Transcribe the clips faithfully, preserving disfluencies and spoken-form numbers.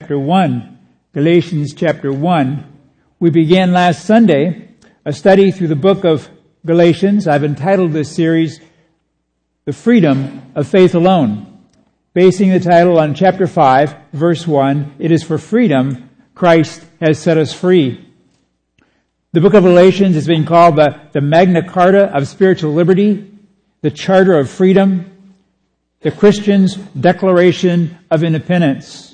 chapter one. Galatians chapter one. We began last Sunday a study through the book of Galatians. I've entitled this series, The Freedom of Faith Alone, basing the title on chapter five, verse one. It is for freedom Christ has set us free. The book of Galatians has been called the, the Magna Carta of spiritual liberty, the Charter of freedom, the Christian's Declaration of Independence.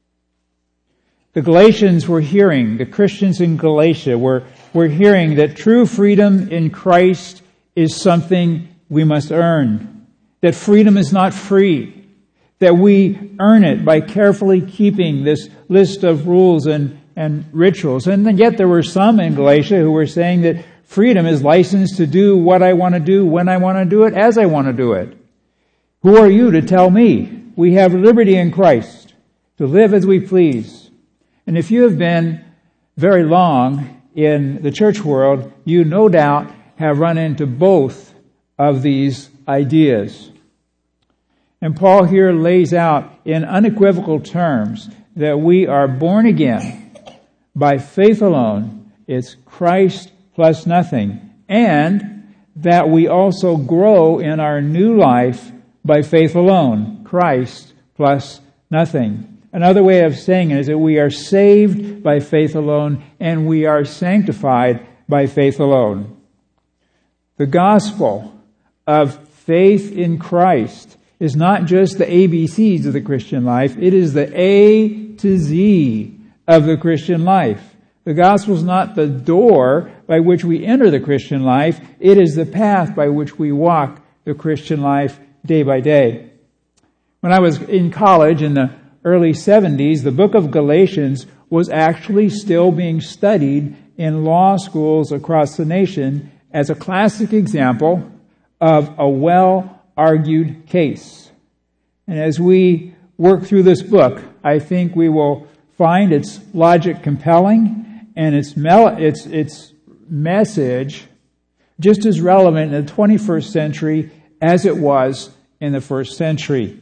The Galatians were hearing, the Christians in Galatia were, were hearing that true freedom in Christ is something we must earn. That freedom is not free. That we earn it by carefully keeping this list of rules and, and rituals. And yet there were some in Galatia who were saying that freedom is licensed to do what I want to do, when I want to do it, as I want to do it. Who are you to tell me? We have liberty in Christ to live as we please. And if you have been very long in the church world, you no doubt have run into both of these ideas. And Paul here lays out in unequivocal terms that we are born again by faith alone. It's Christ plus nothing. And that we also grow in our new life by faith alone. Christ plus nothing. Another way of saying it is that we are saved by faith alone and we are sanctified by faith alone. The gospel of faith in Christ is not just the A B Cs of the Christian life. It is the A to Z of the Christian life. The gospel is not the door by which we enter the Christian life. It is the path by which we walk the Christian life day by day. When I was in college in the early seventies, the book of Galatians was actually still being studied in law schools across the nation as a classic example of a well-argued case. And as we work through this book, I think we will find its logic compelling and its mel- its its message just as relevant in the twenty-first century as it was in the first century.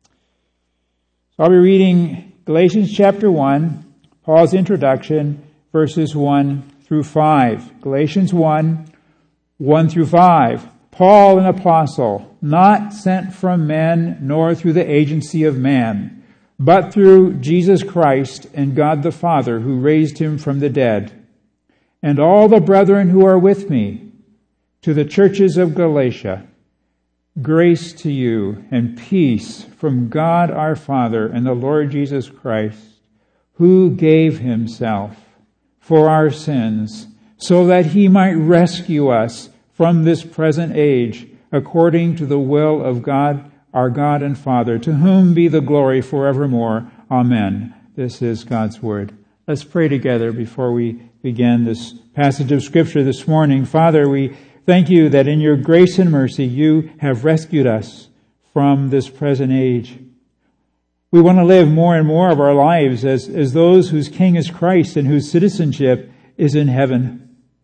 So I'll be reading Galatians chapter one, Paul's introduction, verses one through five. Galatians one, one through five. Paul, an apostle, not sent from men, nor through the agency of man, but through Jesus Christ and God the Father, who raised him from the dead, and all the brethren who are with me, to the churches of Galatia. Grace to you and peace from God our Father and the Lord Jesus Christ, who gave himself for our sins, so that he might rescue us from this present age, according to the will of God, our God and Father, to whom be the glory forevermore. Amen. This is God's word. Let's pray together before we begin this passage of Scripture this morning. Father, we thank you that in your grace and mercy you have rescued us from this present age. We want to live more and more of our lives as, as those whose King is Christ and whose citizenship is in heaven.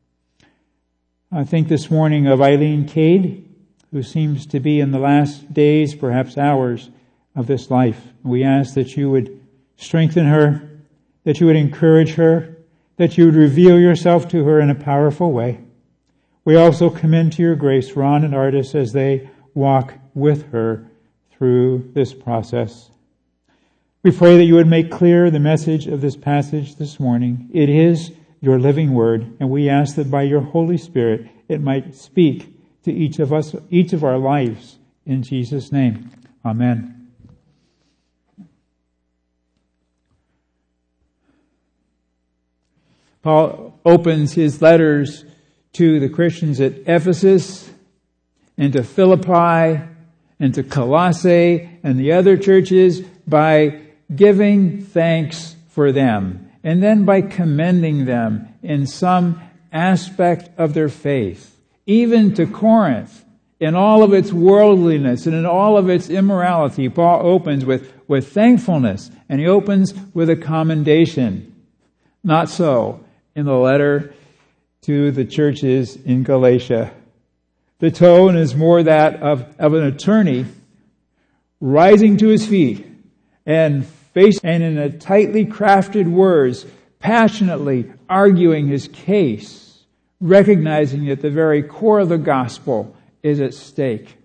I think this morning of Eileen Cade, who seems to be in the last days, perhaps hours, of this life. We ask that you would strengthen her, that you would encourage her, that you would reveal yourself to her in a powerful way. We also commend to your grace Ron and Artis as they walk with her through this process. We pray that you would make clear the message of this passage this morning. It is your living word, and we ask that by your Holy Spirit it might speak to each of us, each of our lives. In Jesus' name, amen. Paul opens his letters to the Christians at Ephesus and to Philippi and to Colossae and the other churches by giving thanks for them and then by commending them in some aspect of their faith. Even to Corinth, in all of its worldliness and in all of its immorality, Paul opens with, with thankfulness and he opens with a commendation. Not so in the letter to the churches in Galatia. The tone is more that of, of an attorney rising to his feet and based and in a tightly crafted words, passionately arguing his case, recognizing that the very core of the gospel is at stake.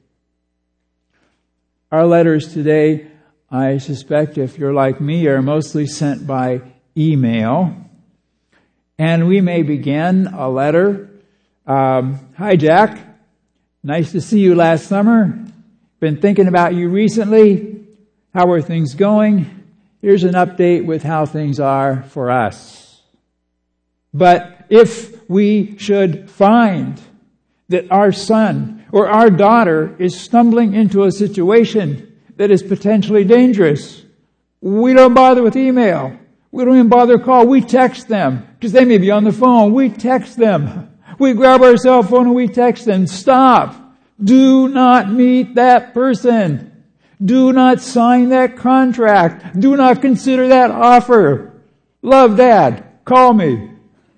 Our letters today, I suspect, if you're like me, are mostly sent by email. And we may begin a letter. Um, Hi, Jack. Nice to see you last summer. Been thinking about you recently. How are things going? Here's an update with how things are for us. But if we should find that our son or our daughter is stumbling into a situation that is potentially dangerous, we don't bother with email. We don't even bother to call. We text them because they may be on the phone. We text them. We grab our cell phone and we text them. Stop. Do not meet that person. Do not sign that contract. Do not consider that offer. Love, Dad. Call me.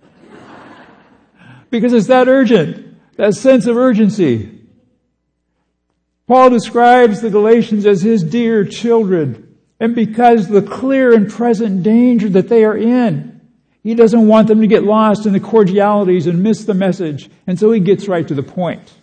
Because it's that urgent. That sense of urgency. Paul describes the Galatians as his dear children. And because the clear and present danger that they are in, he doesn't want them to get lost in the cordialities and miss the message. And so he gets right to the point.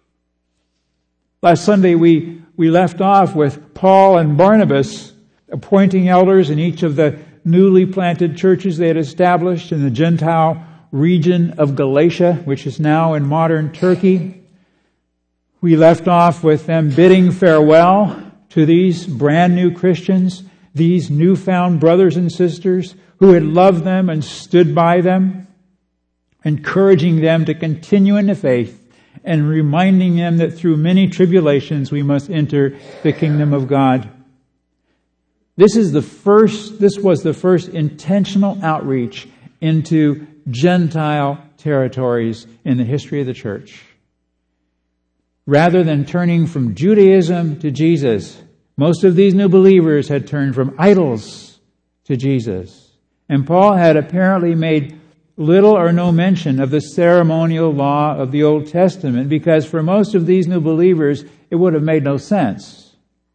Last Sunday we, we left off with Paul and Barnabas appointing elders in each of the newly planted churches they had established in the Gentile region of Galatia, which is now in modern Turkey. We left off with them bidding farewell to these brand new Christians, these newfound brothers and sisters who had loved them and stood by them, encouraging them to continue in the faith and reminding them that through many tribulations we must enter the kingdom of God. This is the first, this was the first intentional outreach into Gentile territories in the history of the church. Rather than turning from Judaism to Jesus, most of these new believers had turned from idols to Jesus. And Paul had apparently made little or no mention of the ceremonial law of the Old Testament because for most of these new believers, it would have made no sense.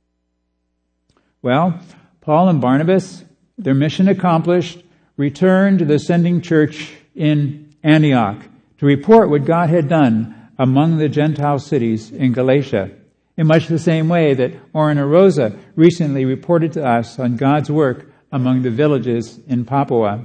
Well, Paul and Barnabas, their mission accomplished, returned to the sending church in Antioch to report what God had done among the Gentile cities in Galatia, in much the same way that Orna Rosa recently reported to us on God's work among the villages in Papua.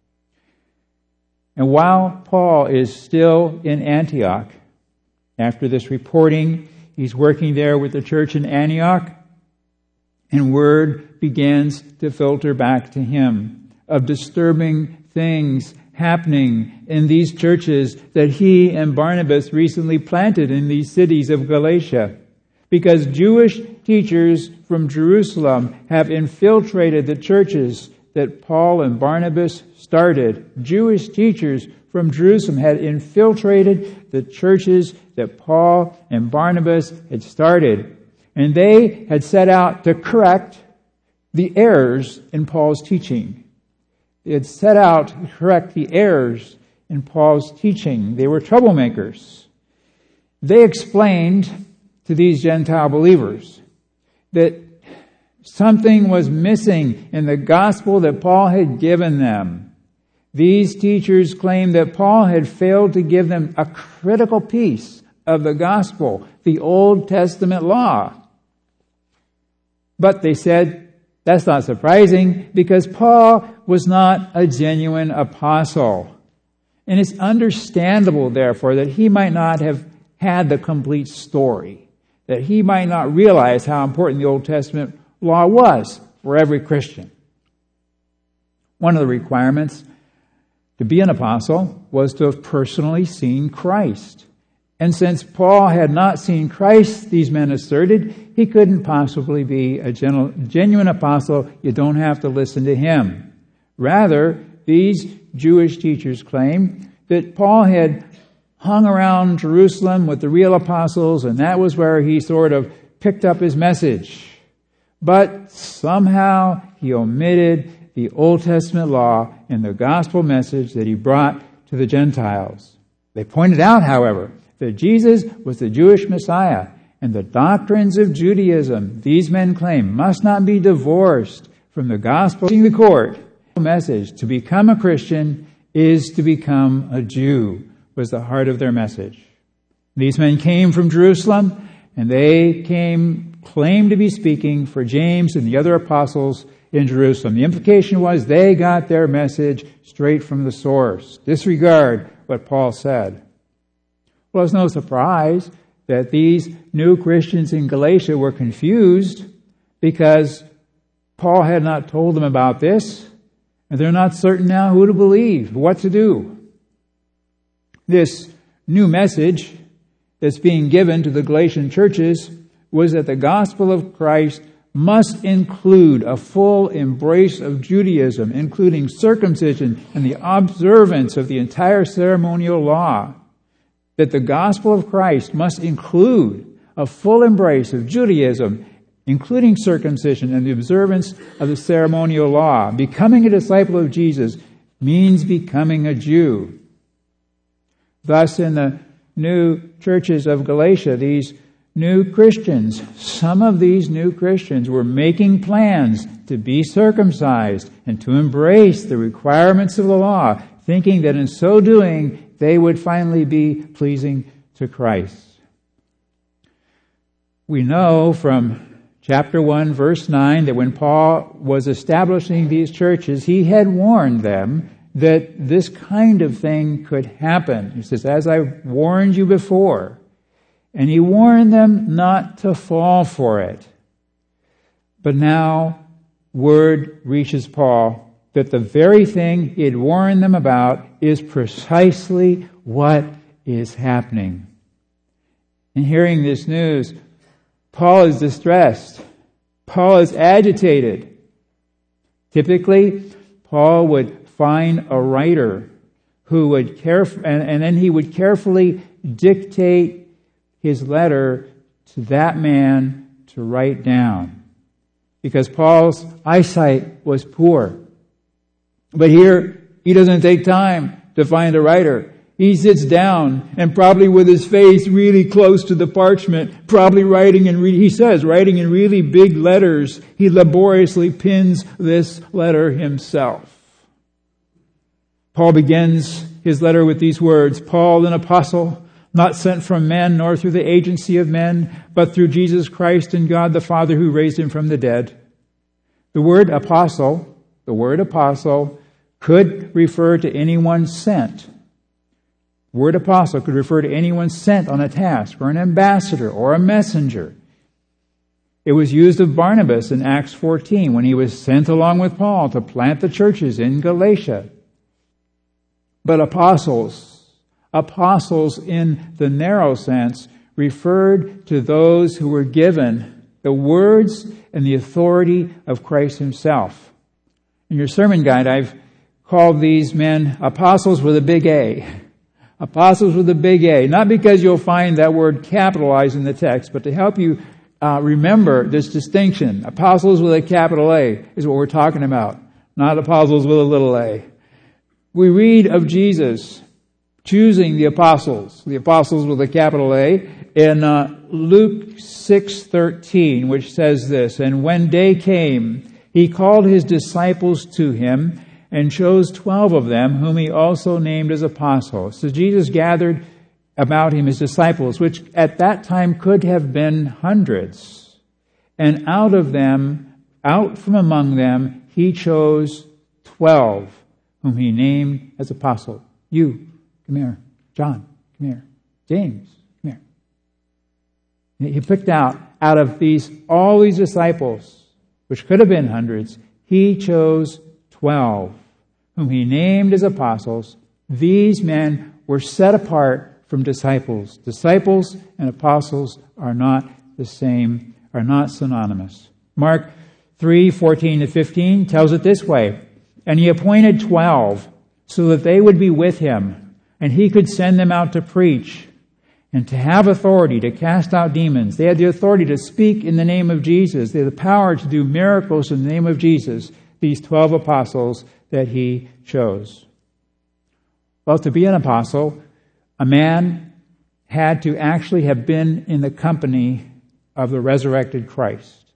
And while Paul is still in Antioch, after this reporting, he's working there with the church in Antioch, and word begins to filter back to him of disturbing things happening in these churches that he and Barnabas recently planted in these cities of Galatia. Because Jewish teachers from Jerusalem have infiltrated the churches that Paul and Barnabas started. Jewish teachers from Jerusalem had infiltrated the churches that Paul and Barnabas had started. And they had set out to correct the errors in Paul's teaching. They had set out to correct the errors in Paul's teaching. They were troublemakers. They explained to these Gentile believers that something was missing in the gospel that Paul had given them. These teachers claimed that Paul had failed to give them a critical piece of the gospel, the Old Testament law. But they said, that's not surprising because Paul was not a genuine apostle. And it's understandable, therefore, that he might not have had the complete story, that he might not realize how important the Old Testament law was for every Christian. One of the requirements to be an apostle was to have personally seen Christ. And since Paul had not seen Christ, these men asserted, he couldn't possibly be a genuine apostle. You don't have to listen to him. Rather, these Jewish teachers claim that Paul had hung around Jerusalem with the real apostles, and that was where he sort of picked up his message. But somehow he omitted the Old Testament law and the gospel message that he brought to the Gentiles. They pointed out, however, that Jesus was the Jewish Messiah, and the doctrines of Judaism, these men claim, must not be divorced from the gospel to the court. The message, to become a Christian is to become a Jew, was the heart of their message. These men came from Jerusalem, and they came, claimed to be speaking for James and the other apostles in Jerusalem. The implication was they got their message straight from the source. Disregard what Paul said. Well, it's no surprise that these new Christians in Galatia were confused because Paul had not told them about this, and they're not certain now who to believe, what to do. This new message that's being given to the Galatian churches was that the gospel of Christ must include a full embrace of Judaism, including circumcision and the observance of the entire ceremonial law. That the gospel of Christ must include a full embrace of Judaism, including circumcision and the observance of the ceremonial law. Becoming a disciple of Jesus means becoming a Jew. Thus, in the new churches of Galatia, these new Christians, some of these new Christians were making plans to be circumcised and to embrace the requirements of the law, thinking that in so doing, they would finally be pleasing to Christ. We know from chapter one, verse nine, that when Paul was establishing these churches, he had warned them that this kind of thing could happen. He says, as I warned you before. And he warned them not to fall for it. But now, word reaches Paul that the very thing he had warned them about is precisely what is happening. In hearing this news, Paul is distressed. Paul is agitated. Typically, Paul would find a writer who would caref- and, and then he would carefully dictate his letter to that man to write down. Because Paul's eyesight was poor. But here, he doesn't take time to find a writer. He sits down and probably with his face really close to the parchment, probably writing in, re- he says, writing in really big letters, he laboriously pins this letter himself. Paul begins his letter with these words, Paul, an apostle, not sent from men nor through the agency of men, but through Jesus Christ and God the Father who raised him from the dead. The word apostle, the word apostle, could refer to anyone sent. The word apostle could refer to anyone sent on a task, or an ambassador, or a messenger. It was used of Barnabas in Acts fourteen when he was sent along with Paul to plant the churches in Galatia. But apostles, apostles in the narrow sense, referred to those who were given the words and the authority of Christ himself. In your sermon guide, I've called these men apostles with a big A. Apostles with a big A. Not because you'll find that word capitalized in the text, but to help you uh, remember this distinction. Apostles with a capital A is what we're talking about, not apostles with a little a. We read of Jesus choosing the apostles, the apostles with a capital A, in uh, Luke six thirteen, which says this, and when day came, he called his disciples to him and chose twelve of them, whom he also named as apostles. So Jesus gathered about him his disciples, which at that time could have been hundreds. And out of them, out from among them, he chose twelve, whom he named as apostles. You, come here. John, come here. James, come here. He picked out, out of these, all these disciples, which could have been hundreds, he chose twelve, whom he named as apostles. These men were set apart from disciples. Disciples and apostles are not the same, are not synonymous. Mark three fourteen to fifteen tells it this way, and he appointed twelve so that they would be with him, and he could send them out to preach and to have authority to cast out demons. They had the authority to speak in the name of Jesus. They had the power to do miracles in the name of Jesus, these twelve apostles that he chose. Well, to be an apostle, a man had to actually have been in the company of the resurrected Christ.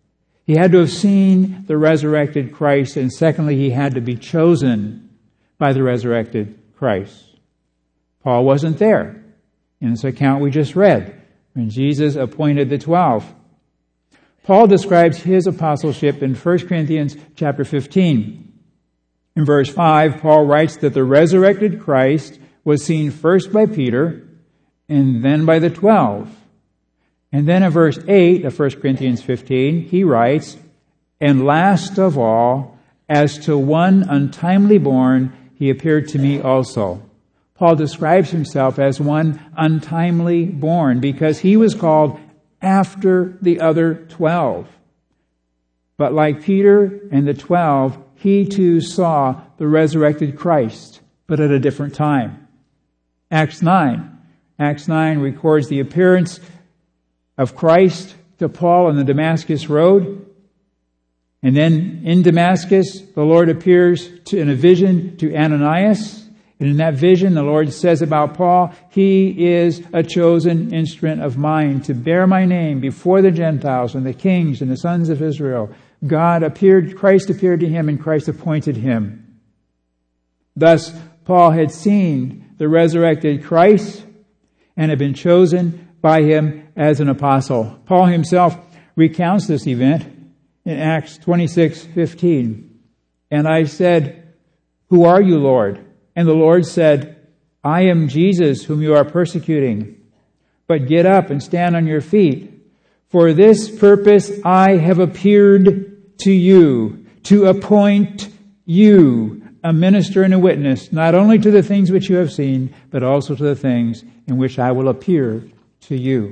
He had to have seen the resurrected Christ, and secondly, he had to be chosen by the resurrected Christ. Paul wasn't there in this account we just read when Jesus appointed the twelve. Paul describes his apostleship in First Corinthians chapter fifteen. In verse five, Paul writes that the resurrected Christ was seen first by Peter and then by the twelve. And then in verse eight of First Corinthians fifteen, he writes, "And last of all, as to one untimely born, he appeared to me also." Paul describes himself as one untimely born because he was called after the other twelve. But like Peter and the twelve, he too saw the resurrected Christ, but at a different time. Acts nine. Acts nine records the appearance of Christ to Paul on the Damascus road. And then in Damascus, the Lord appears to, in a vision to Ananias. And in that vision, the Lord says about Paul, "He is a chosen instrument of mine to bear my name before the Gentiles and the kings and the sons of Israel." God appeared, Christ appeared to him, and Christ appointed him. Thus, Paul had seen the resurrected Christ and had been chosen by him as an apostle. Paul himself recounts this event in Acts twenty-six fifteen. "And I said, 'Who are you, Lord?' And the Lord said, 'I am Jesus whom you are persecuting. But get up and stand on your feet. For this purpose I have appeared to you, to appoint you a minister and a witness, not only to the things which you have seen, but also to the things in which I will appear to you.'"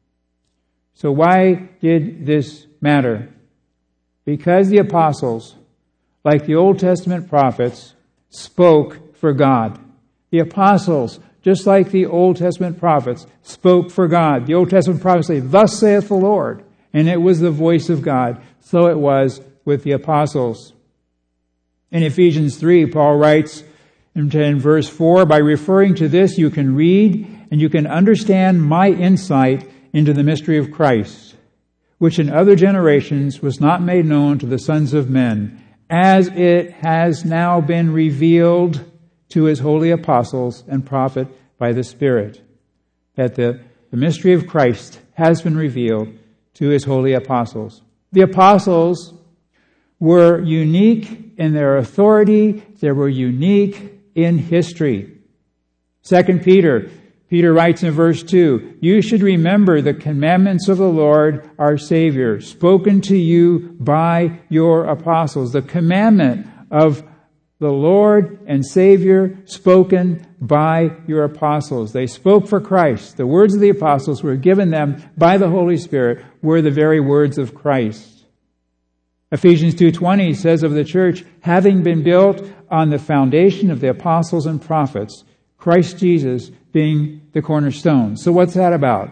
So why did this matter? Because the apostles, like the Old Testament prophets, spoke for God. The apostles, just like the Old Testament prophets, spoke for God. The Old Testament prophets say, "Thus saith the Lord," and it was the voice of God. So it was with the apostles. In Ephesians three, Paul writes in verse four, "By referring to this, you can read and you can understand my insight into the mystery of Christ, which in other generations was not made known to the sons of men, as it has now been revealed to his holy apostles and prophet by the Spirit." That the, the mystery of Christ has been revealed to his holy apostles. The apostles were unique in their authority. They were unique in history. Second Peter, Peter writes in verse two, "You should remember the commandments of the Lord our Savior, spoken to you by your apostles." The commandment of the Lord and Savior spoken by your apostles. They spoke for Christ. The words of the apostles were given them by the Holy Spirit, were the very words of Christ. Ephesians two twenty says of the church, "Having been built on the foundation of the apostles and prophets, Christ Jesus being the cornerstone." So what's that about?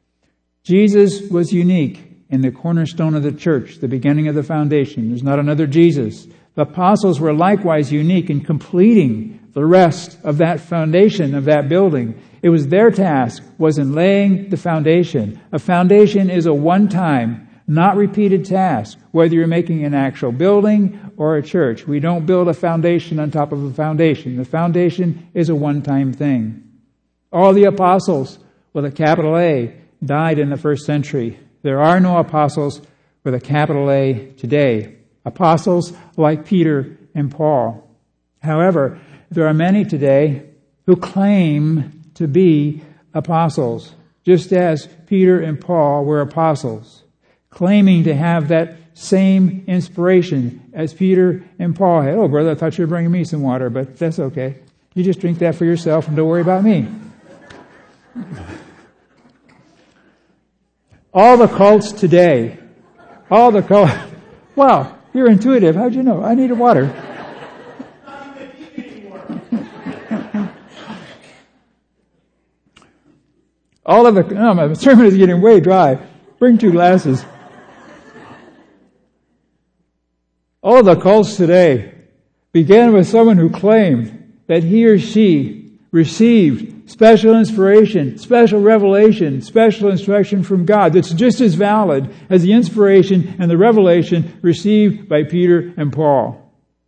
Jesus was unique in the cornerstone of the church, the beginning of the foundation. There's not another Jesus. The apostles were likewise unique in completing the rest of that foundation of that building. It was their task, was in laying the foundation. A foundation is a one-time, not repeated task, whether you're making an actual building or a church. We don't build a foundation on top of a foundation. The foundation is a one-time thing. All the apostles, with a capital A, died in the first century. There are no apostles with a capital A today. Apostles like Peter and Paul. However, there are many today who claim to be apostles, just as Peter and Paul were apostles, claiming to have that same inspiration as Peter and Paul had. "Oh, brother, I thought you were bringing me some water, but that's okay. You just drink that for yourself and don't worry about me." All the cults today, all the cults, wow, you're intuitive. How'd you know? I needed water. All of the, oh, my sermon is getting way dry. Bring two glasses. All of the cults today began with someone who claimed that he or she received special inspiration, special revelation, special instruction from God that's just as valid as the inspiration and the revelation received by Peter and Paul.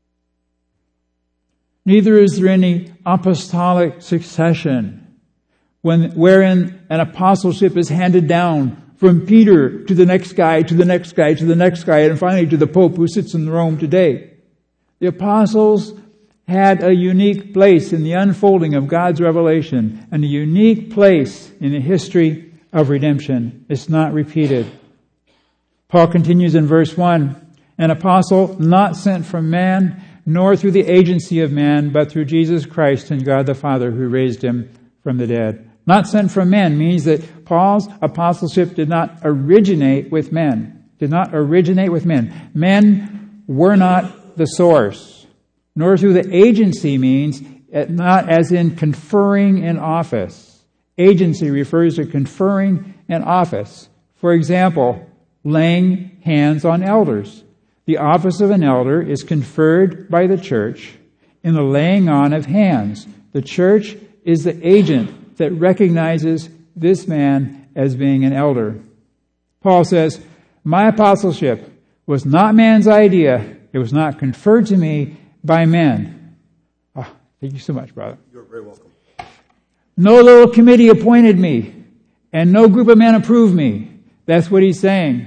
Neither is there any apostolic succession when, wherein an apostleship is handed down from Peter to the next guy, to the next guy, to the next guy, and finally to the Pope who sits in Rome today. The apostles had a unique place in the unfolding of God's revelation and a unique place in the history of redemption. It's not repeated. Paul continues in verse one, an apostle not sent from man, nor through the agency of man, but through Jesus Christ and God the Father who raised him from the dead. Not sent from men means that Paul's apostleship did not originate with men. Did not originate with men. Men were not the source. Nor through the agency means not as in conferring in office. Agency refers to conferring in office. For example, laying hands on elders. The office of an elder is conferred by the church in the laying on of hands. The church is the agent that recognizes this man as being an elder. Paul says, my apostleship was not man's idea. It was not conferred to me by men. Oh, thank you so much, brother. You're very welcome. No little committee appointed me, and no group of men approved me. That's what he's saying.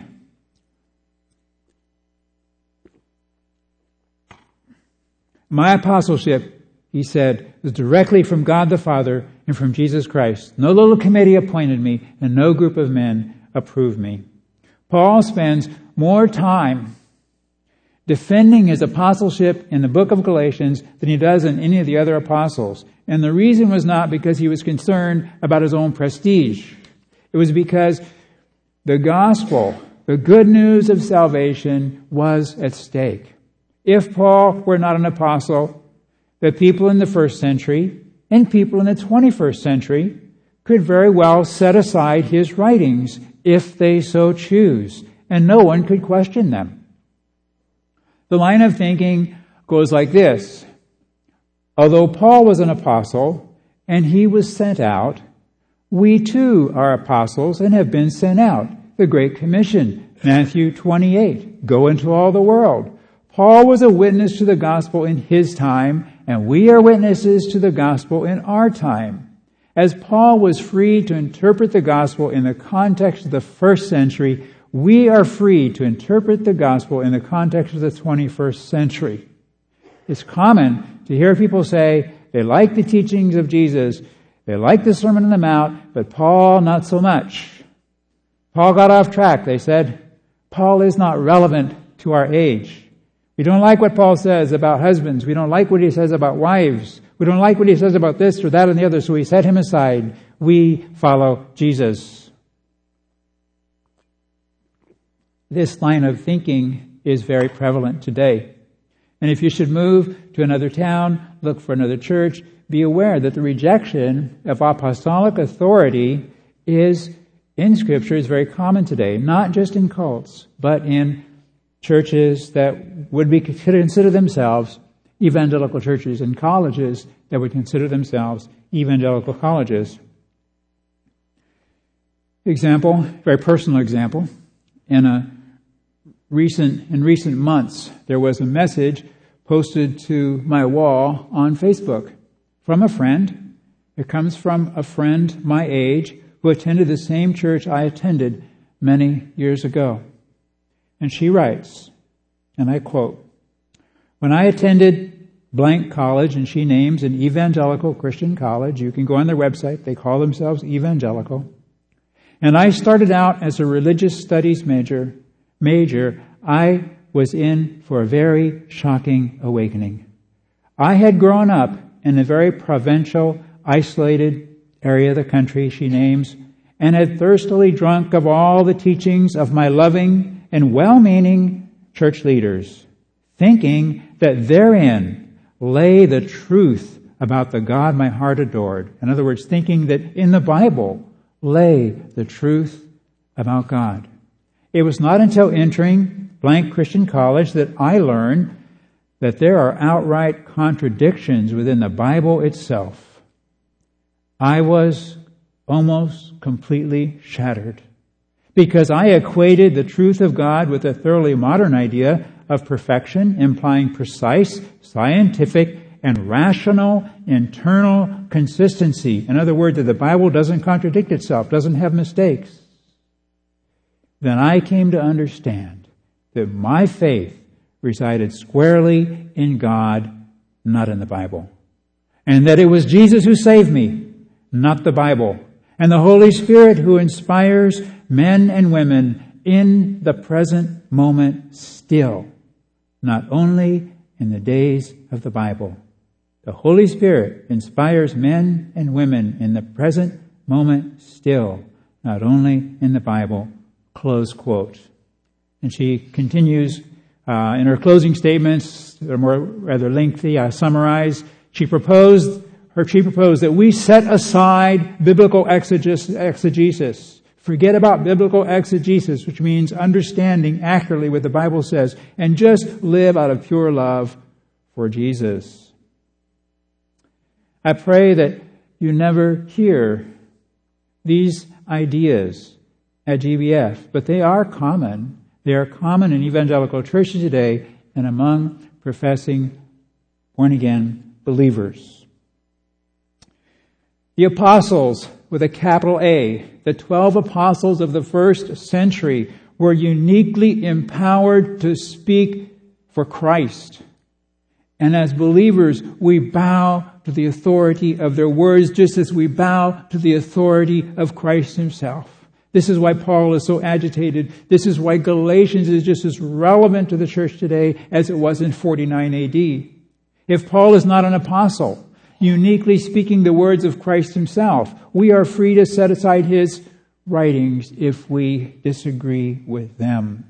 My apostleship, he said, was directly from God the Father and from Jesus Christ. No little committee appointed me, and no group of men approved me. Paul spends more time defending his apostleship in the book of Galatians than he does in any of the other apostles. And the reason was not because he was concerned about his own prestige. It was because the gospel, the good news of salvation, was at stake. If Paul were not an apostle, the people in the first century and people in the twenty-first century could very well set aside his writings if they so choose, and no one could question them. The line of thinking goes like this. Although Paul was an apostle and he was sent out, we too are apostles and have been sent out. The Great Commission, Matthew twenty-eight, go into all the world. Paul was a witness to the gospel in his time, and we are witnesses to the gospel in our time. As Paul was free to interpret the gospel in the context of the first century, we are free to interpret the gospel in the context of the twenty-first century. It's common to hear people say they like the teachings of Jesus, they like the Sermon on the Mount, but Paul not so much. Paul got off track. They said, Paul is not relevant to our age. We don't like what Paul says about husbands. We don't like what he says about wives. We don't like what he says about this or that and the other, so we set him aside. We follow Jesus. This line of thinking is very prevalent today. And if you should move to another town, look for another church, be aware that the rejection of apostolic authority is, in Scripture, is very common today, not just in cults, but in churches that would be consider themselves evangelical churches and colleges that would consider themselves evangelical colleges. Example, very personal example. In a recent in recent months, there was a message posted to my wall on Facebook from a friend. It comes from a friend my age who attended the same church I attended many years ago. And she writes, and I quote, when I attended blank college, and she names an evangelical Christian college, you can go on their website, they call themselves evangelical, and I started out as a religious studies major, major, I was in for a very shocking awakening. I had grown up in a very provincial, isolated area of the country she names, and had thirstily drunk of all the teachings of my loving and well-meaning church leaders, thinking that therein lay the truth about the God my heart adored. In other words, thinking that in the Bible lay the truth about God. It was not until entering blank Christian college that I learned that there are outright contradictions within the Bible itself. I was almost completely shattered because I equated the truth of God with a thoroughly modern idea of perfection, implying precise, scientific, and rational internal consistency. In other words, that the Bible doesn't contradict itself, doesn't have mistakes. Then I came to understand that my faith resided squarely in God, not in the Bible. And that it was Jesus who saved me, not the Bible. And the Holy Spirit who inspires men and women in the present moment still, not only in the days of the Bible. The Holy Spirit inspires men and women in the present moment still, not only in the Bible. Close quote. And she continues uh, in her closing statements, they're more rather lengthy. I summarize. She proposed, her she proposed that we set aside biblical exegesis. Forget about biblical exegesis, which means understanding accurately what the Bible says, and just live out of pure love for Jesus. I pray that you never hear these ideas at G B F, but they are common. They are common in evangelical churches today and among professing born-again believers. The apostles, with a capital A, the twelve apostles of the first century, were uniquely empowered to speak for Christ. And as believers, we bow to the authority of their words, just as we bow to the authority of Christ himself. This is why Paul is so agitated. This is why Galatians is just as relevant to the church today as it was in forty-nine A D. If Paul is not an apostle, uniquely speaking the words of Christ himself, we are free to set aside his writings if we disagree with them.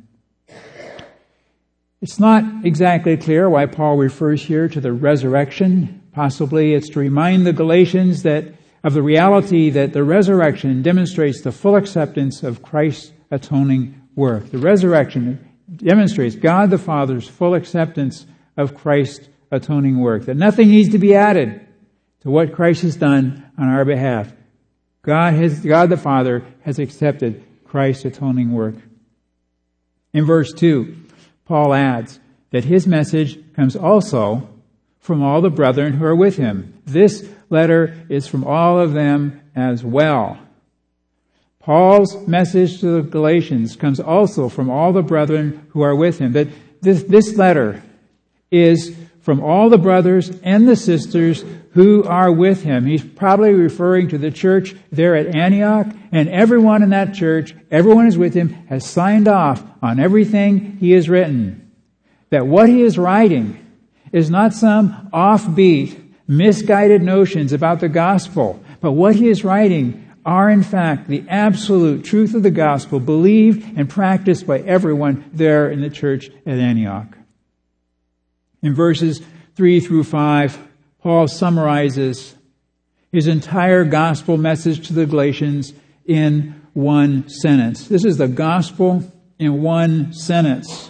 It's not exactly clear why Paul refers here to the resurrection. Possibly it's to remind the Galatians that of the reality that the resurrection demonstrates the full acceptance of Christ's atoning work. The resurrection demonstrates God the Father's full acceptance of Christ's atoning work. That nothing needs to be added to what Christ has done on our behalf. God has, God the Father has accepted Christ's atoning work. In verse two, Paul adds that his message comes also from all the brethren who are with him. This letter is from all of them as well. Paul's message to the Galatians comes also from all the brethren who are with him. That this, this letter is from all the brothers and the sisters who are with him. He's probably referring to the church there at Antioch, and everyone in that church, everyone who's with him, has signed off on everything he has written. That what he is writing is not some offbeat, misguided notions about the gospel, but what he is writing are in fact the absolute truth of the gospel, believed and practiced by everyone there in the church at Antioch. In verses three through five, Paul summarizes his entire gospel message to the Galatians in one sentence. This is the gospel in one sentence.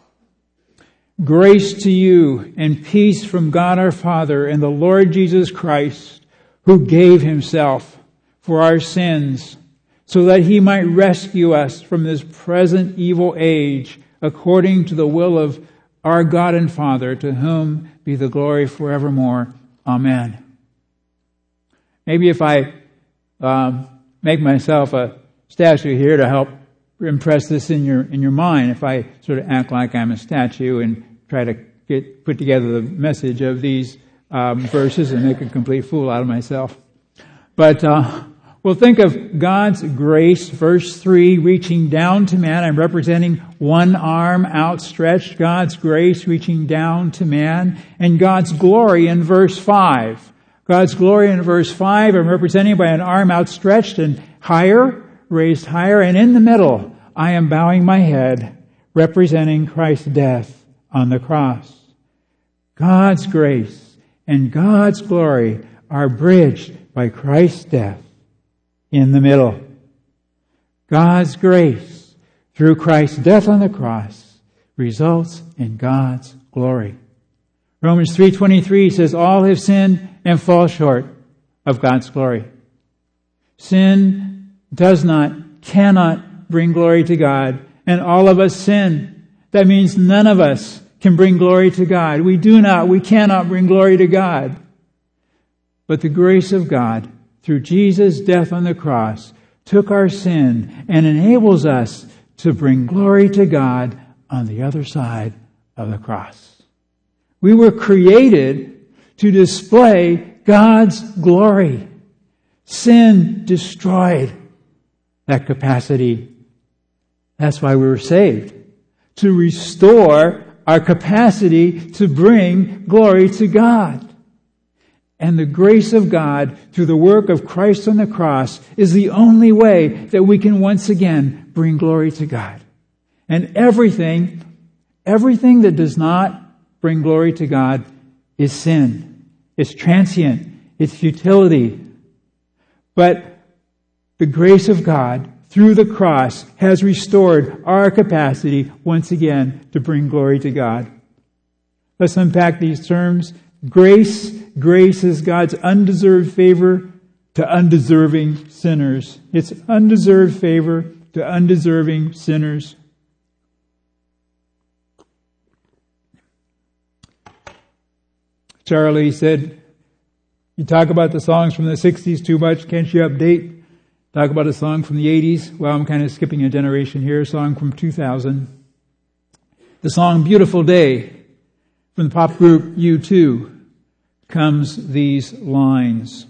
Grace to you and peace from God our Father and the Lord Jesus Christ, who gave himself for our sins, so that he might rescue us from this present evil age, according to the will of our God and Father, to whom be the glory forevermore. Amen. Maybe if I um, make myself a statue here to help impress this in your in your mind, if I sort of act like I'm a statue and try to get put together the message of these um, verses and make a complete fool out of myself. But uh, we'll think of God's grace, verse three, reaching down to man. I'm representing one arm outstretched, God's grace reaching down to man, and God's glory in verse five. God's glory in verse five, I'm representing by an arm outstretched and higher, raised higher, and in the middle, I am bowing my head, representing Christ's death on the cross. God's grace and God's glory are bridged by Christ's death in the middle. God's grace through Christ's death on the cross results in God's glory. Romans three twenty-three says, all have sinned and fall short of God's glory. Sin does not, cannot bring glory to God. And all of us sin. That means none of us can bring glory to God. We do not, we cannot bring glory to God. But the grace of God, through Jesus' death on the cross, took our sin and enables us to bring glory to God on the other side of the cross. We were created to display God's glory. Sin destroyed that capacity. That's why we were saved. To restore our capacity to bring glory to God. And the grace of God through the work of Christ on the cross is the only way that we can once again bring glory to God. And everything, everything that does not bring glory to God is sin. It's transient. It's futility. But the grace of God through the cross has restored our capacity once again to bring glory to God. Let's unpack these terms. Grace, grace is God's undeserved favor to undeserving sinners. It's undeserved favor to undeserving sinners. Charlie said, you talk about the songs from the sixties too much. Can't you update? Talk about a song from the eighties. Well, I'm kind of skipping a generation here. A song from two thousand. The song Beautiful Day from the pop group U two comes these lines.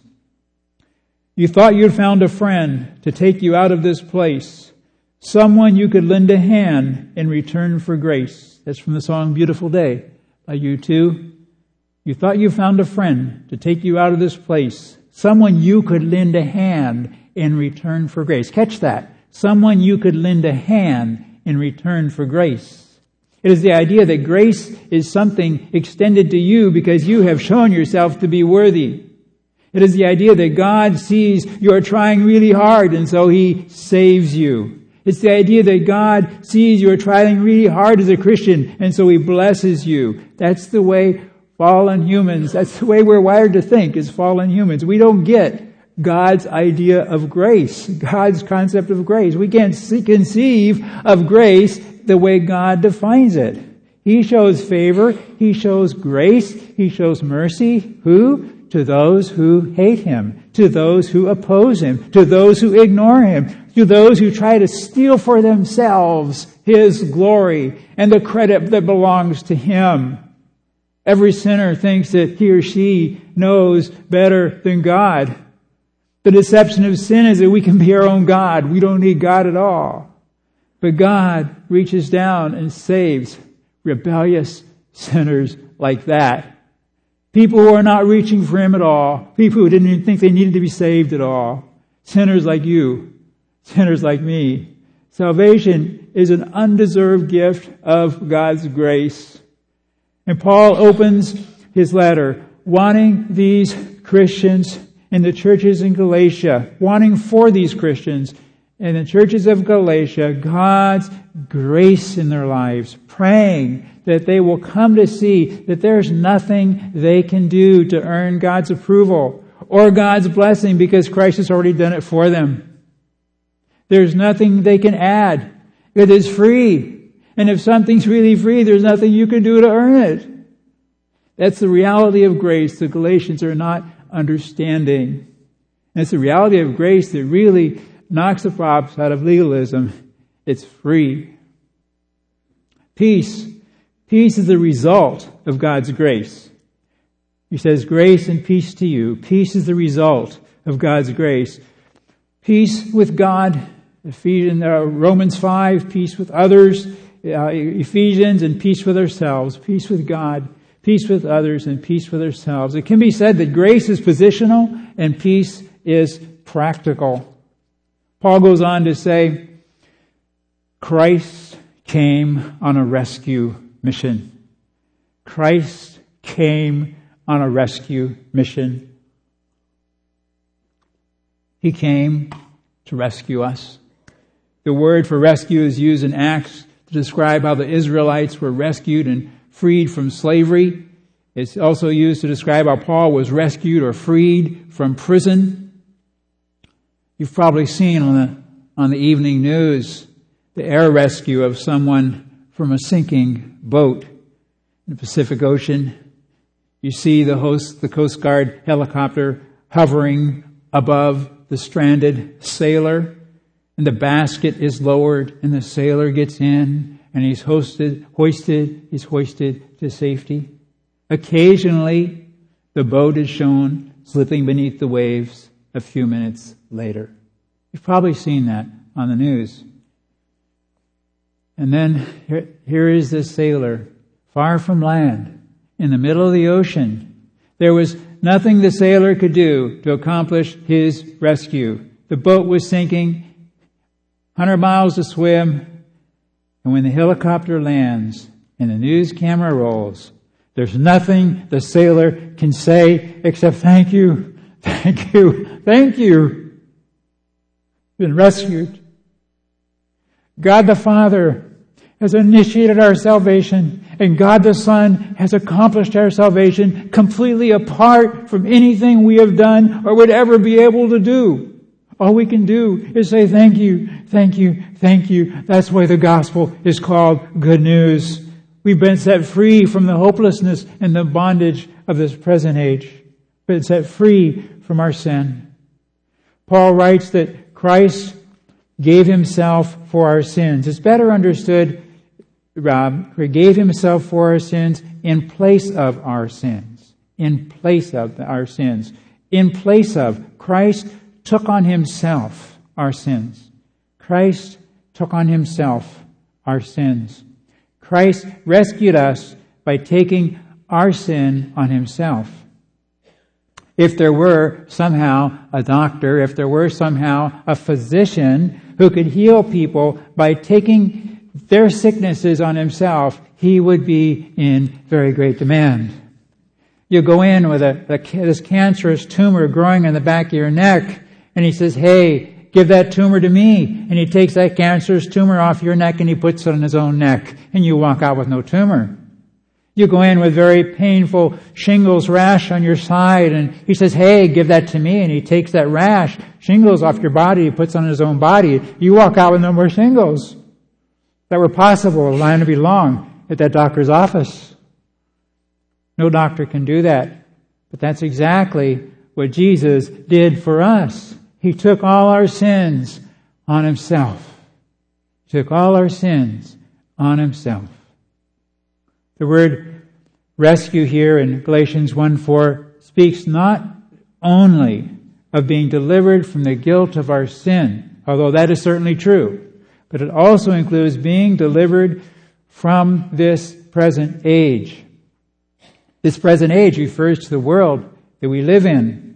You thought you'd found a friend to take you out of this place. Someone you could lend a hand in return for grace. That's from the song Beautiful Day by U two. You thought you found a friend to take you out of this place. Someone you could lend a hand in return for grace. Catch that. Someone you could lend a hand in return for grace. It is the idea that grace is something extended to you because you have shown yourself to be worthy. It is the idea that God sees you are trying really hard and so He saves you. It's the idea that God sees you are trying really hard as a Christian and so He blesses you. That's the way fallen humans, that's the way we're wired to think as fallen humans. We don't get God's idea of grace, God's concept of grace. We can't conceive of grace the way God defines it. He shows favor, He shows grace, He shows mercy. Who? To those who hate Him, to those who oppose Him, to those who ignore Him, to those who try to steal for themselves His glory and the credit that belongs to Him. Every sinner thinks that he or she knows better than God. The deception of sin is that we can be our own God. We don't need God at all. But God reaches down and saves rebellious sinners like that. People who are not reaching for Him at all. People who didn't even think they needed to be saved at all. Sinners like you. Sinners like me. Salvation is an undeserved gift of God's grace. And Paul opens his letter wanting these Christians in the churches in Galatia, wanting for these Christians in the churches of Galatia, God's grace in their lives, praying that they will come to see that there's nothing they can do to earn God's approval or God's blessing because Christ has already done it for them. There's nothing they can add. It is free. And if something's really free, there's nothing you can do to earn it. That's the reality of grace the Galatians are not understanding. And it's the reality of grace that really knocks the props out of legalism. It's free. Peace. Peace is the result of God's grace. He says, grace and peace to you. Peace is the result of God's grace. Peace with God. Ephesians, uh, Romans five, peace with others. Uh, Ephesians, and peace with ourselves, peace with God, peace with others, and peace with ourselves. It can be said that grace is positional and peace is practical. Paul goes on to say, Christ came on a rescue mission. Christ came on a rescue mission. He came to rescue us. The word for rescue is used in Acts to describe how the Israelites were rescued and freed from slavery. It's also used to describe how Paul was rescued or freed from prison. You've probably seen on the, on the evening news the air rescue of someone from a sinking boat in the Pacific Ocean. You see the host, the Coast Guard helicopter hovering above the stranded sailor, and the basket is lowered, and the sailor gets in, and he's hoisted, hoisted, he's hoisted to safety. Occasionally, the boat is shown slipping beneath the waves a few minutes later. You've probably seen that on the news. And then here, here is this sailor, far from land, in the middle of the ocean. There was nothing the sailor could do to accomplish his rescue. The boat was sinking, one hundred miles to swim, and when the helicopter lands and the news camera rolls, there's nothing the sailor can say except thank you, thank you, thank you. Been rescued. God the Father has initiated our salvation, and God the Son has accomplished our salvation completely apart from anything we have done or would ever be able to do. All we can do is say thank you, thank you, thank you. That's why the gospel is called good news. We've been set free from the hopelessness and the bondage of this present age. Been set free from our sin. Paul writes that Christ gave himself for our sins. It's better understood, Rob, he gave himself for our sins in place of our sins. In place of our sins. In place of. Christ took on himself our sins. Christ took on himself our sins. Christ rescued us by taking our sin on himself. If there were somehow a doctor, if there were somehow a physician who could heal people by taking their sicknesses on himself, he would be in very great demand. You go in with a, a this cancerous tumor growing in the back of your neck, and he says, hey, give that tumor to me. And he takes that cancerous tumor off your neck and he puts it on his own neck, and you walk out with no tumor. You go in with very painful shingles rash on your side, and he says, hey, give that to me. And he takes that rash, shingles off your body, he puts on his own body. You walk out with no more shingles. If that were possible, the line would be long at that doctor's office. No doctor can do that. But that's exactly what Jesus did for us. He took all our sins on himself. He took all our sins on himself. The word rescue here in Galatians one four speaks not only of being delivered from the guilt of our sin, although that is certainly true, but it also includes being delivered from this present age. This present age refers to the world that we live in.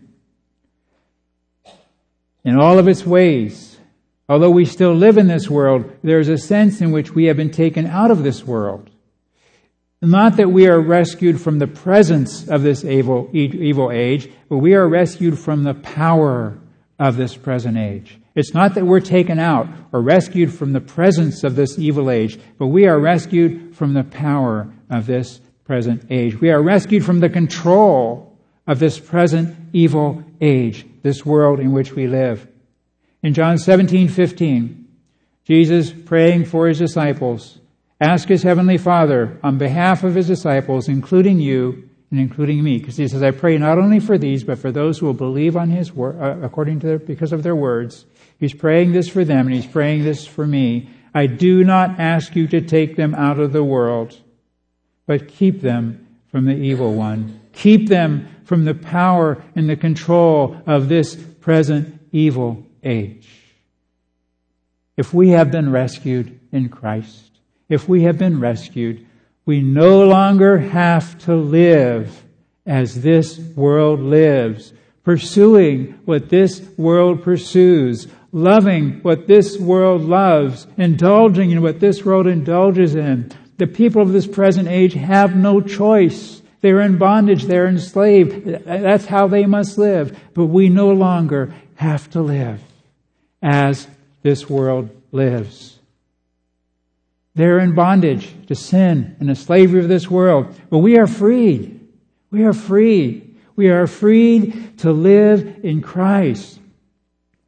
In all of its ways, although we still live in this world, there is a sense in which we have been taken out of this world. Not that we are rescued from the presence of this evil, evil age, but we are rescued from the power of this present age. It's not that we're taken out or rescued from the presence of this evil age, but we are rescued from the power of this present age. We are rescued from the control of this present evil age, this world in which we live. In John seventeen fifteen, Jesus, praying for his disciples, asked his heavenly Father on behalf of his disciples, including you and including me, because he says, I pray not only for these, but for those who will believe on his word, uh, according to their, because of their words. He's praying this for them, and he's praying this for me. I do not ask you to take them out of the world, but keep them from the evil one. Keep them from the power and the control of this present evil age. If we have been rescued in Christ, if we have been rescued, we no longer have to live as this world lives, pursuing what this world pursues, loving what this world loves, indulging in what this world indulges in. The people of this present age have no choice. They're in bondage. They're enslaved. That's how they must live. But we no longer have to live as this world lives. They're in bondage to sin and the slavery of this world. But we are freed. We are free. We are freed to live in Christ.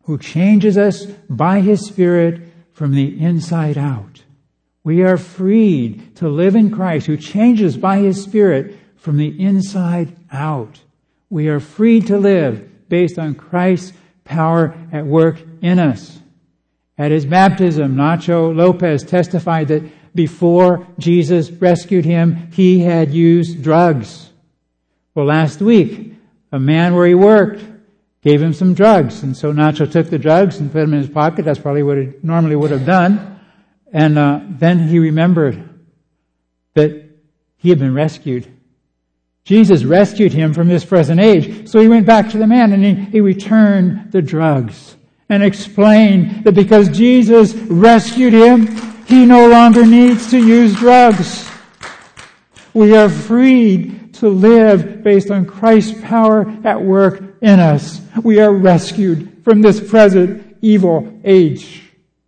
who changes us by His Spirit from the inside out. We are freed to live in Christ, who changes by His Spirit from the inside out. We are free to live based on Christ's power at work in us. At his baptism, Nacho Lopez testified that before Jesus rescued him, he had used drugs. Well, last week, a man where he worked gave him some drugs. And so Nacho took the drugs and put them in his pocket. That's probably what he normally would have done. And uh, then he remembered that he had been rescued. Jesus rescued him from this present age. So he went back to the man and he, he returned the drugs and explained that because Jesus rescued him, he no longer needs to use drugs. We are freed to live based on Christ's power at work in us. We are rescued from this present evil age.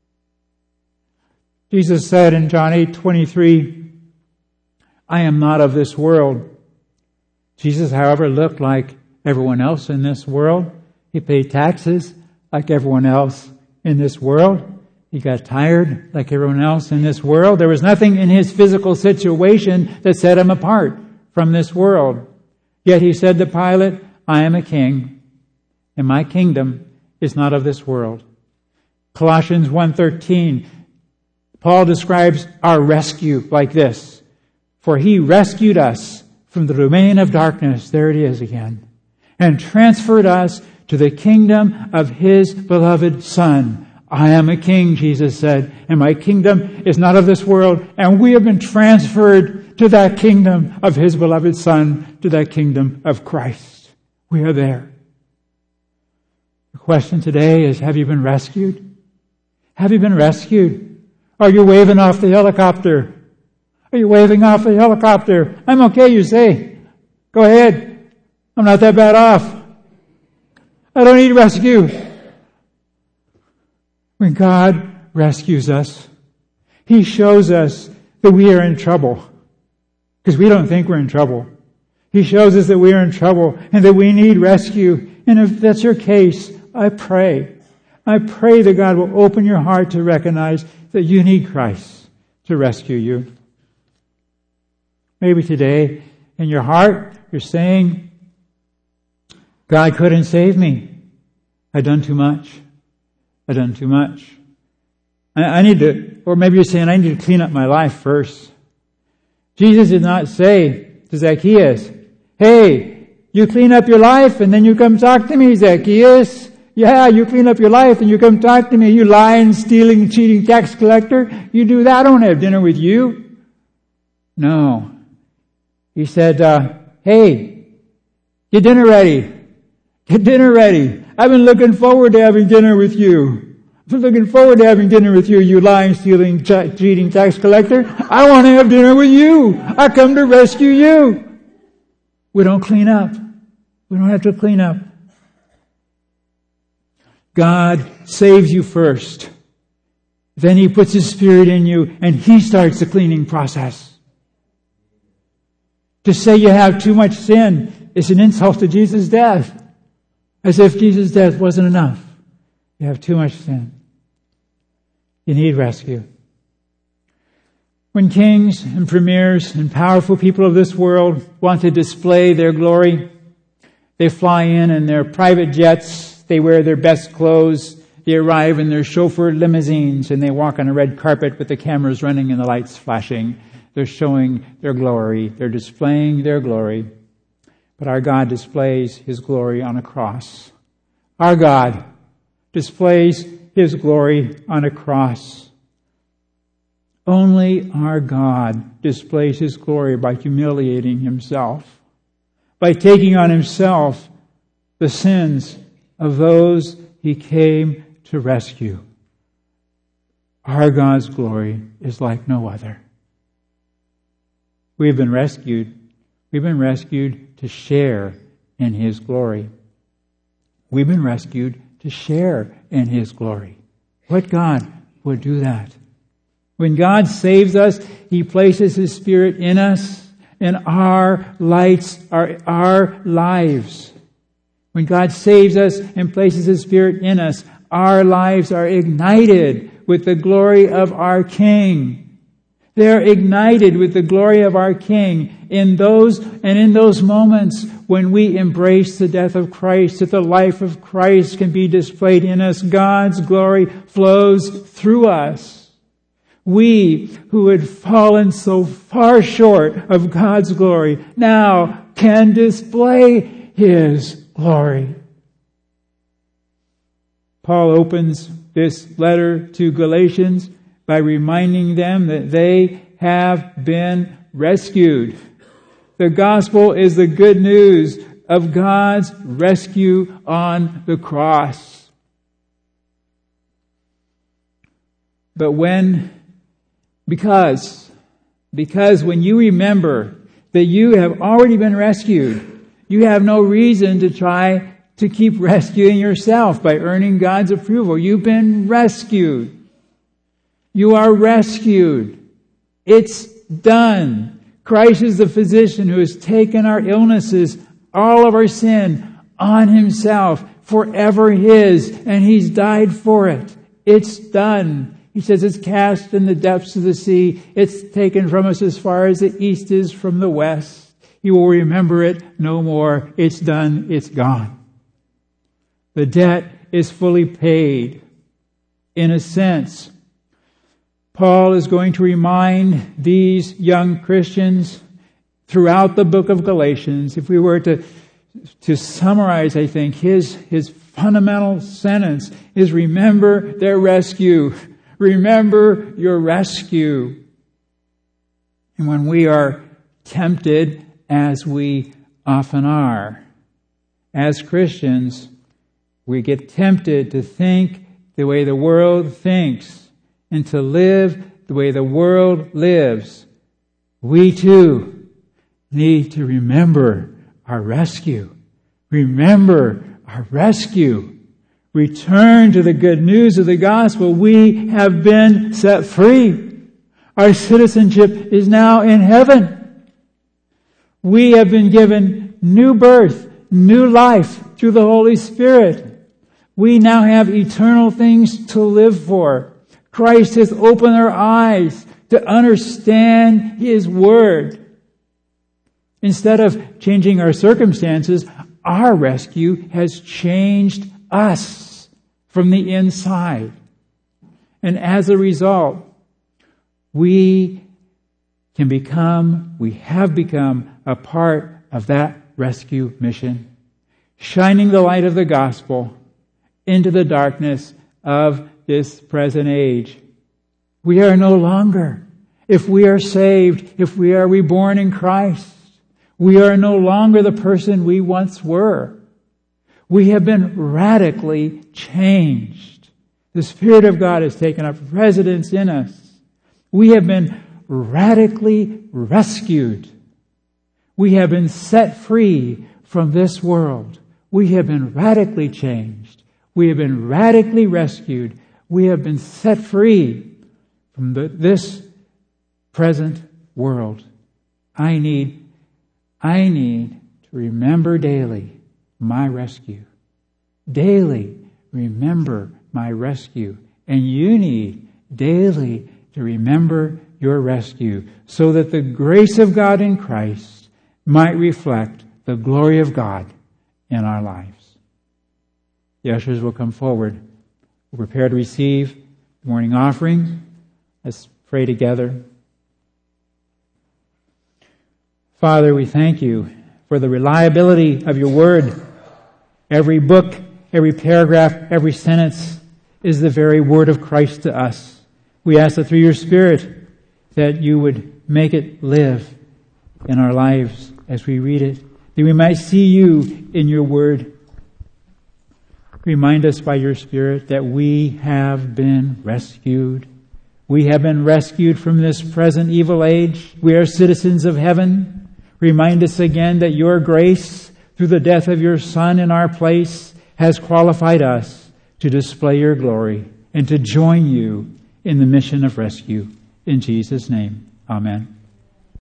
Jesus said in John eight twenty-three, I am not of this world. Jesus, however, looked like everyone else in this world. He paid taxes like everyone else in this world. He got tired like everyone else in this world. There was nothing in his physical situation that set him apart from this world. Yet he said to Pilate, I am a king, and my kingdom is not of this world. Colossians one thirteen, Paul describes our rescue like this. For he rescued us from the domain of darkness, there it is again, and transferred us to the kingdom of his beloved Son. I am a king, Jesus said, and my kingdom is not of this world. And we have been transferred to that kingdom of his beloved Son, to that kingdom of Christ. We are there. The question today is, have you been rescued? Have you been rescued? Are you waving off the helicopter? Are you waving off the helicopter? I'm okay, you say. Go ahead. I'm not that bad off. I don't need rescue. When God rescues us, He shows us that we are in trouble. Because we don't think we're in trouble. He shows us that we are in trouble and that we need rescue. And if that's your case, I pray. I pray that God will open your heart to recognize that you need Christ to rescue you. Maybe today, in your heart, you're saying, God couldn't save me. I've done too much. I've done too much. I, I need to, or maybe you're saying, I need to clean up my life first. Jesus did not say to Zacchaeus, hey, you clean up your life and then you come talk to me, Zacchaeus. Yeah, you clean up your life and you come talk to me, you lying, stealing, cheating tax collector. You do that, I don't have dinner with you. No. He said, uh, hey, get dinner ready. Get dinner ready. I've been looking forward to having dinner with you. I've been looking forward to having dinner with you, you lying, stealing, ch- cheating tax collector. I want to have dinner with you. I come to rescue you. We don't clean up. We don't have to clean up. God saves you first. Then He puts His Spirit in you and He starts the cleaning process. To say you have too much sin is an insult to Jesus' death. As if Jesus' death wasn't enough. You have too much sin. You need rescue. When kings and premiers and powerful people of this world want to display their glory, they fly in in their private jets, they wear their best clothes, they arrive in their chauffeured limousines, and they walk on a red carpet with the cameras running and the lights flashing. They're showing their glory. They're displaying their glory. But our God displays His glory on a cross. Our God displays His glory on a cross. Only our God displays His glory by humiliating Himself, by taking on Himself the sins of those He came to rescue. Our God's glory is like no other. We've been rescued. We've been rescued to share in His glory. We've been rescued to share in His glory. What God would do that? When God saves us, He places His Spirit in us, and our lights are our lives. When God saves us and places His Spirit in us, our lives are ignited with the glory of our King. They're ignited with the glory of our King in those and in those moments when we embrace the death of Christ, that the life of Christ can be displayed in us. God's glory flows through us. We who had fallen so far short of God's glory now can display His glory. Paul opens this letter to Galatians by reminding them that they have been rescued. The gospel is the good news of God's rescue on the cross. But when, because, because when you remember that you have already been rescued, you have no reason to try to keep rescuing yourself by earning God's approval. You've been rescued. You are rescued. It's done. Christ is the physician who has taken our illnesses, all of our sin, on Himself, forever His, and He's died for it. It's done. He says it's cast in the depths of the sea. It's taken from us as far as the east is from the west. He will remember it no more. It's done. It's gone. The debt is fully paid. In a sense, Paul is going to remind these young Christians throughout the book of Galatians. If we were to, to summarize, I think, his, his fundamental sentence is remember their rescue. Remember your rescue. And when we are tempted, as we often are, as Christians, we get tempted to think the way the world thinks and to live the way the world lives. We too need to remember our rescue. Remember our rescue. Return to the good news of the gospel. We have been set free. Our citizenship is now in heaven. We have been given new birth, new life through the Holy Spirit. We now have eternal things to live for. Christ has opened our eyes to understand His Word. Instead of changing our circumstances, our rescue has changed us from the inside. And as a result, we can become, we have become a part of that rescue mission, shining the light of the gospel into the darkness of this present age. We are no longer, if we are saved, if we are reborn in Christ, we are no longer the person we once were. We have been radically changed. The Spirit of God has taken up residence in us. We have been radically rescued. We have been set free from this world. We have been radically changed. We have been radically rescued. We have been set free from the, this present world. I need, I need to remember daily my rescue. Daily remember my rescue. And you need daily to remember your rescue so that the grace of God in Christ might reflect the glory of God in our lives. The ushers will come forward. We'll prepare to receive the morning offering. Let's pray together. Father, we thank you for the reliability of your word. Every book, every paragraph, every sentence is the very word of Christ to us. We ask that through your Spirit that you would make it live in our lives as we read it, that we might see you in your word. Remind us by your Spirit that we have been rescued. We have been rescued from this present evil age. We are citizens of heaven. Remind us again that your grace, through the death of your Son in our place, has qualified us to display your glory and to join you in the mission of rescue. In Jesus' name, amen.